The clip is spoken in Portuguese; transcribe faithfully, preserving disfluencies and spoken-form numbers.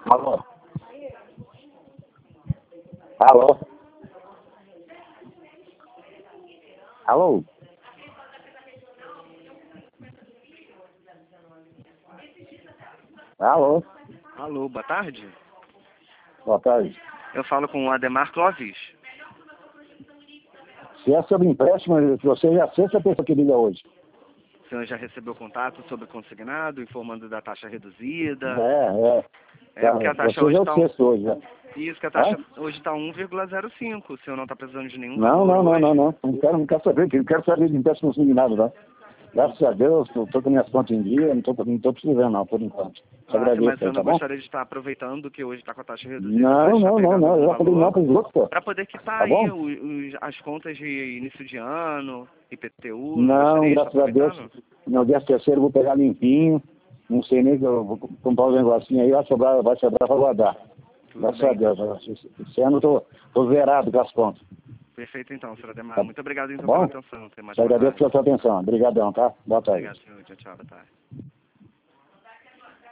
Alô? Alô? Alô? Alô? Alô, boa tarde. Boa tarde. Eu falo com o Ademar Clovis. Se é sobre empréstimo, você já é a sexta pessoa que liga hoje. O senhor já recebeu contato sobre consignado, informando da taxa reduzida? É, é. É porque a taxa Você hoje já é está... o sexto hoje, já. Isso, que a taxa Hã? hoje está um vírgula zero cinco. O senhor não está precisando de nenhum Não, valor não, não, hoje? não, não. Não quero, não quero saber, não quero saber de empréstimo consignado, não. Graças a Deus, estou com minhas contas em dia, não estou não tô precisando, não, por enquanto. Te Ah, sim, mas o agradeço senhor aí, não tá bom? gostaria de estar aproveitando que hoje está com a taxa reduzida para Não, estar não, não, pegando não. Eu algum já falei não valor? para os outros, pô. Para poder quitar Tá aí bom? o- os, as contas de início de ano, I P T U, não Não, gostaria de estar graças a Deus, aproveitando? no dia terceiro eu vou pegar limpinho. Não sei nem que eu vou comprar um negocinho aí, vai sobrar, vai sobrar para guardar. Tudo Graças bem, a então. Deus. Esse ano eu tô, tô zerado com as contas. Perfeito, então, senhor Ademar. Tá, Muito obrigado, tá então, pela bom? atenção. Tenha mais Te uma agradeço tarde. pela sua atenção. Obrigadão, tá? Boa tarde. Obrigado, senhor. Tchau, tchau. Boa tarde.